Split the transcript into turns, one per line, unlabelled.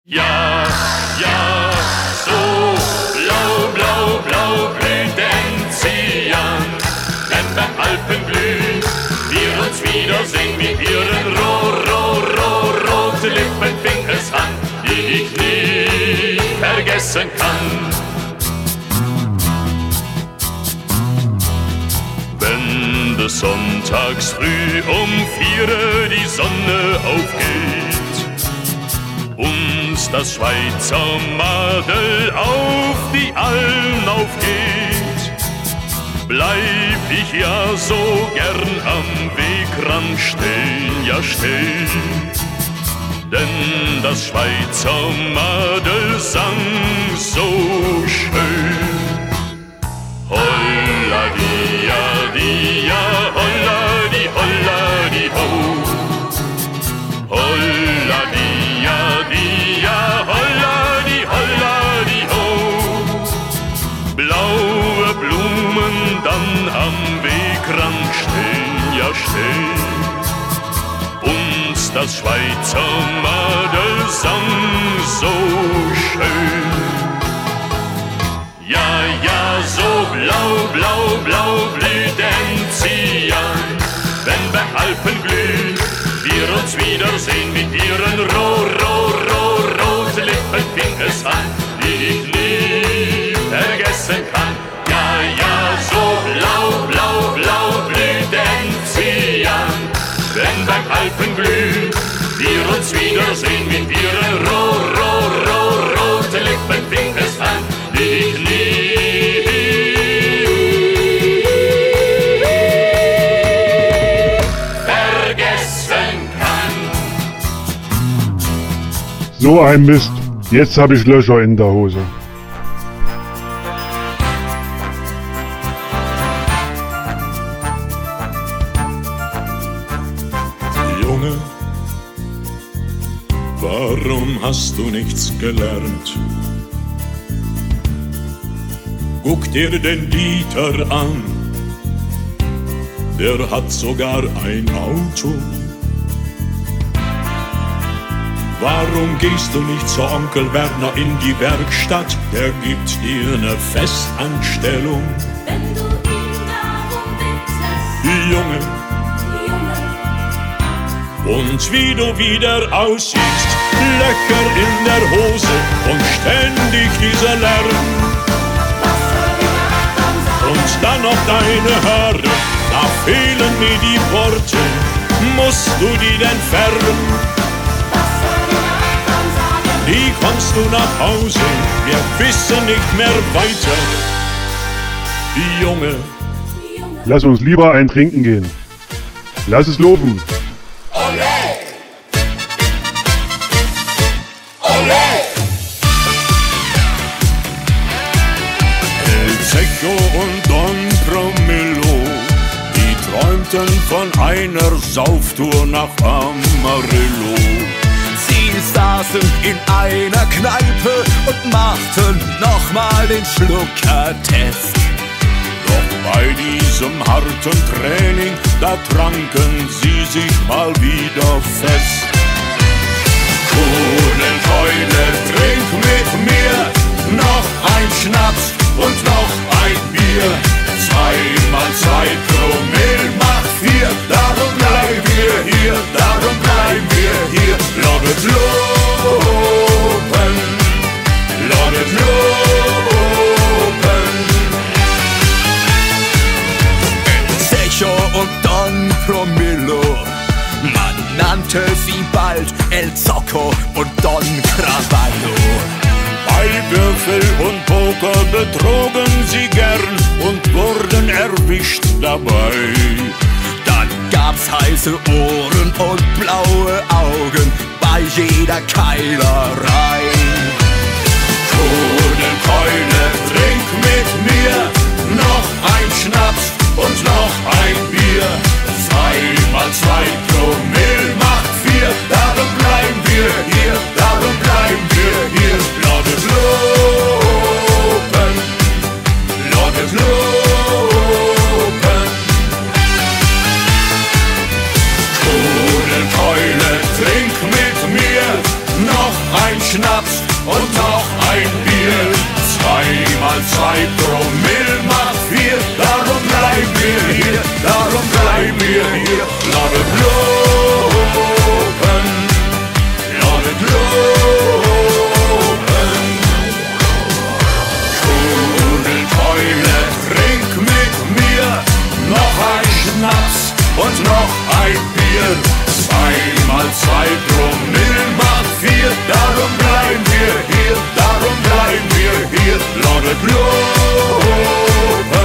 Ja, ja, so blau, blau, blau blüht Enzian, denn beim Alpenglühen wir uns wiedersehen mit ihren rote Lippen fing es an, die ich nie vergessen kann. Wenn des Sonntags früh um 4 die Sonne aufgeht, uns das Schweizer Madel auf die Alm aufgeht, bleib ich ja so gern am Wegrand stehen, ja stehen. Denn das Schweizer Madel sang so schön. Holla dia dia, holla di ho. Holla dia dia, holla di ho. Blaue Blumen dann am Wegrand stehen, ja stehen. Uns das Schweizer Madel sang so schön. Ja, ja, so blau, blau, blau blüht Enzian, wenn beim Alpenglühen wir uns wiedersehen mit ihren roten Lippen fing es an, die ich nie vergessen kann. Ja, ja, so blau, blau, blau blüht Enzian, wenn beim Alpenglühen wir uns wiedersehen mit ihren roten Lippen fing es an, die ich nie vergessen kann.
So ein Mist, jetzt habe ich Löcher in der Hose.
Junge, warum hast du nichts gelernt? Guck dir den Dieter an, der hat sogar ein Auto. Warum gehst du nicht zu Onkel Werner in die Werkstatt? Der gibt dir eine Festanstellung.
Wenn du ihn darum bittest,
Junge, und wie du wieder aussiehst, Löcher in der Hose und ständig dieser Lärm. Und dann noch deine Haare, da fehlen mir die Worte, musst du die denn färben? Wie kommst du nach Hause, wir wissen nicht mehr weiter. Junge,
Lass uns lieber ein Trinken gehen. Lass es laufen.
El Zecho und Don Promillo, die träumten von einer Sauftour nach Amarillo.
Sie saßen in einer Kneipe und machten nochmal den Schluckertest.
Doch bei diesem harten Training, da tranken sie sich mal wieder fest. Kohlenkeule, trink mit mir, noch ein Schnaps und noch ein Bier. 2 mal 2 Promille macht 4, darum bleiben wir hier, darum bleiben wir hier. Ladet loben, ladet loben.
Zecho und Don Promillo, man nannte sie bald El Zocco und Don Cravallo.
Bei Würfel und Poker betrogen sie gern und wurden erwischt dabei.
Dann gab's heiße Ohren und blaue Augen bei jeder Keilerei.
Kohlenkeule, trink mit mir, noch ein Schnaps und noch ein Bier. 2 mal 2 Promille macht 4, darum bleiben wir hier, darum bleiben wir hier. Ladet loben, ladet loben. Kohlenkeule, trink mit mir, noch ein Schnaps und noch ein Bier. 2 mal 2 Promille macht 4, darum bleiben wir hier, darum bleiben wir hier. Lass es loben, lass es loben. Studelkeule, trink mit mir, noch ein Schnaps und noch ein Bier. 2 mal 2 Promille macht 4, darum bleiben wir hier, darum bleiben wir hier. Lass es loben.